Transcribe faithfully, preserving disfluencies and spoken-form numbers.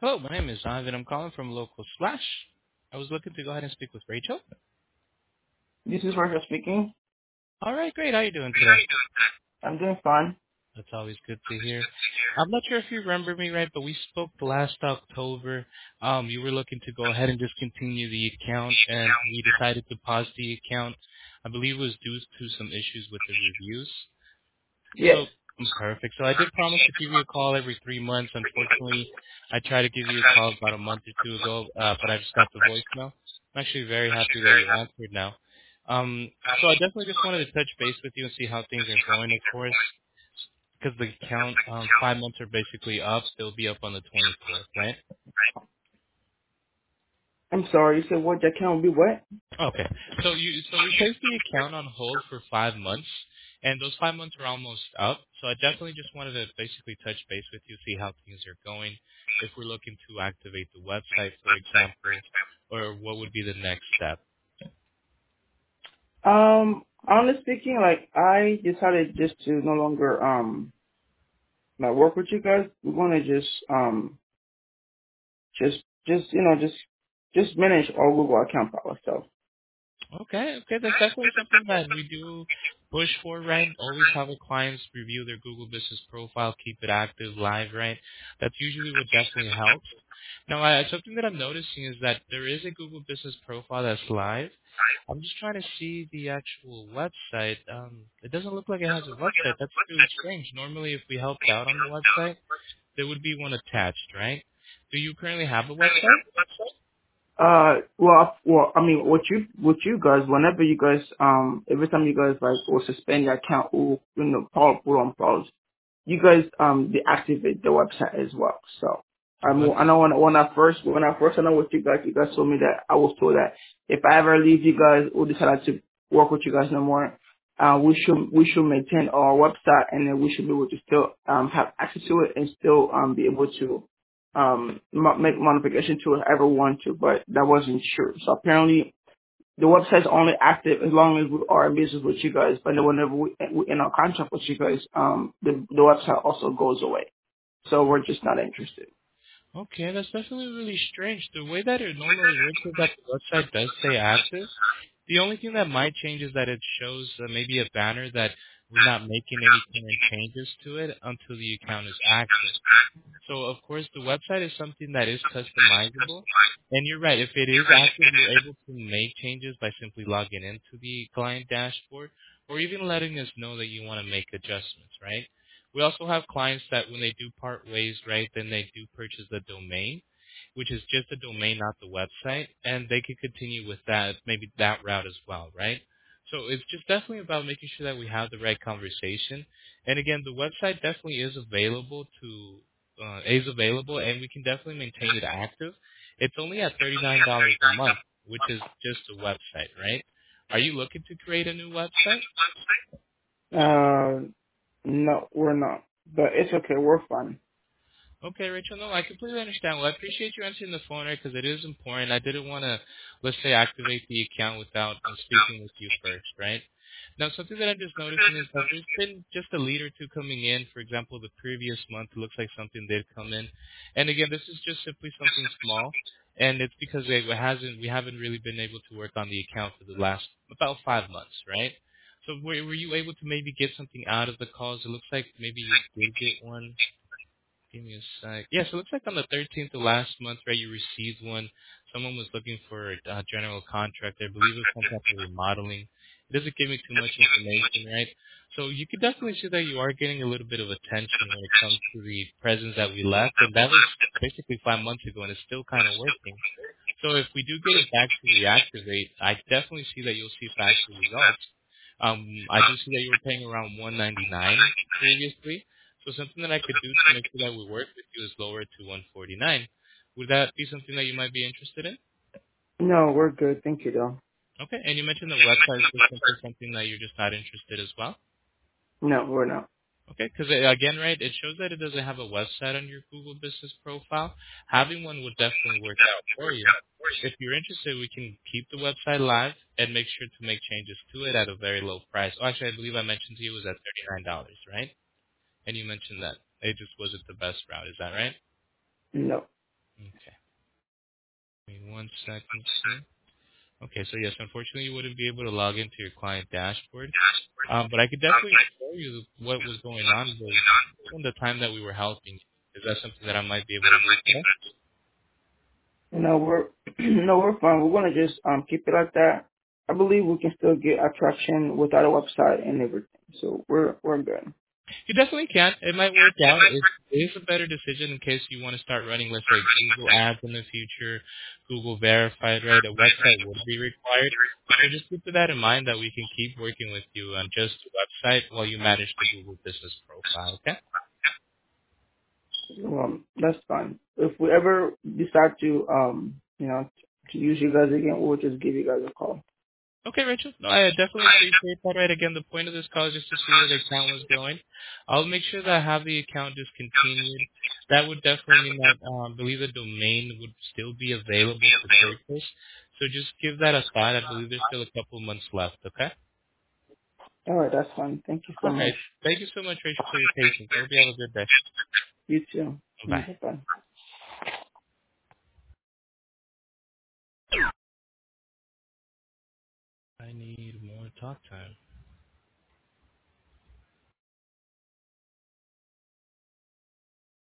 Hello, my name is Ivan. I'm calling from Local Slash. I was looking to go ahead and speak with Rachel. This is Rachel speaking. All right, great. How are you doing today? I'm doing fine. That's always good to hear. I'm not sure if you remember me, right, but we spoke last October. Um, you were looking to go ahead and discontinue the account, and we decided to pause the account. I believe it was due to some issues with the reviews. Yes. So perfect. So I did promise to give you a call every three months. Unfortunately, I tried to give you a call about a month or two ago, uh, but I just got the voicemail. I'm actually very happy that you answered now. Um, so I definitely just wanted to touch base with you and see how things are going, of course, because the account um, five months are basically up. They'll be up on the twenty-fourth, right? I'm sorry. You said what? The account will be what? Okay. So you so we placed the account on hold for five months, and those five months are almost up. So I definitely just wanted to basically touch base with you, see how things are going, if we're looking to activate the website, for example, or what would be the next step. Um, honestly speaking, like I decided just to no longer um like work with you guys. We're gonna just um just just you know just just manage our Google account by ourselves. Okay, okay, that's definitely something that we do push for, right? Always have our clients review their Google Business profile, keep it active, live, right? That's usually what definitely helps. Now, I, something that I'm noticing is that there is a Google Business profile that's live. I'm just trying to see the actual website. Um, it doesn't look like it has a website. That's really strange. Normally, if we helped out on the website, there would be one attached, right? Do you currently have a website? Uh, well, well, I mean, what you, what you guys, whenever you guys, um, every time you guys like will suspend your account or you know, pause, put on pause, you guys um deactivate the website as well. So I What? mean, I know when when I first when I first started with you guys, you guys told me that I was told that if I ever leave you guys or decide to work with you guys no more, uh, we should we should maintain our website and then we should be able to still um have access to it and still um be able to um mo- make modification to it if I ever want to. But that wasn't true. So apparently the website's only active as long as we are in business with you guys. But then whenever we, we in our contract with you guys, um, the the website also goes away. So we're just not interested. Okay, that's definitely really strange. The way that it normally works is that the website does stay active. The only thing that might change is that it shows uh, maybe a banner that we're not making any current changes to it until the account is active. So of course the website is something that is customizable. And you're right, if it is active, you're able to make changes by simply logging into the client dashboard or even letting us know that you want to make adjustments, right? We also have clients that when they do part ways, right, then they do purchase the domain, which is just the domain, not the website, and they could continue with that, maybe that route as well, right? So it's just definitely about making sure that we have the right conversation. And again, the website definitely is available to uh, is available, and we can definitely maintain it active. It's only at thirty-nine dollars a month, which is just a website, right? Are you looking to create a new website? Uh, no, we're not. But it's okay. We're fine. Okay, Rachel, no, I completely understand. Well, I appreciate you answering the phone, right, because it is important. I didn't want to, let's say, activate the account without uh, speaking with you first, right? Now, something that I'm just noticing is that there's been just a lead or two coming in. For example, the previous month, it looks like something did come in. And again, this is just simply something small, and it's because it hasn't, we haven't really been able to work on the account for the last about five months, right? So were, were you able to maybe get something out of the calls? It looks like maybe you did get one. Give me a sec. Yes, it looks like on the thirteenth of last month, right, you received one. Someone was looking for a uh, general contractor. I believe it was some type of remodeling. It doesn't give me too much information, right? So you could definitely see that you are getting a little bit of attention when it comes to the presents that we left, and that was basically five months ago, and it's still kind of working. So if we do get it back to reactivate, I definitely see that you'll see faster results. Um, I do see that you were paying around one ninety-nine previously. So something that I could do to make sure that we work with you is lower it to one forty-nine. Would that be something that you might be interested in? No, we're good. Thank you, though. Okay. And you mentioned the website is just simply something that you're just not interested as well. No, we're not. Okay, because again, right, it shows that it doesn't have a website on your Google Business profile. Having one would definitely work out for you. If you're interested, we can keep the website live and make sure to make changes to it at a very low price. Oh, actually, I believe I mentioned to you it was at thirty-nine dollars, right? And you mentioned that it just wasn't the best route. Is that right? No. Okay. Give me one second, sir. Okay, so yes, unfortunately, you wouldn't be able to log into your client dashboard. Um, but I could definitely show you what was going on with from the time that we were helping. Is that something that I might be able to do today? No, we're no, we're fine. We're gonna just um keep it like that. I believe we can still get attraction without a website and everything. So we're we're good. You definitely can. It might work out. It is a better decision in case you want to start running, let's say, Google Ads in the future, Google Verified, right? A website would be required. So just keep that in mind that we can keep working with you on just the website while you manage the Google Business Profile, okay? Um, that's fine. If we ever decide to um you know to use you guys again, we'll just give you guys a call. Okay, Rachel. No, I definitely appreciate that. Right, again, the point of this call is just to see where the account was going. I'll make sure that I have the account discontinued. That would definitely mean that um, I believe the domain would still be available for purchase. So just give that a thought. I believe there's still a couple months left. Okay. All right, that's fine. Thank you so All much. right. Thank you so much, Rachel, for your patience. I hope you have a good day. You too. Bye. Bye bye. I need more talk time.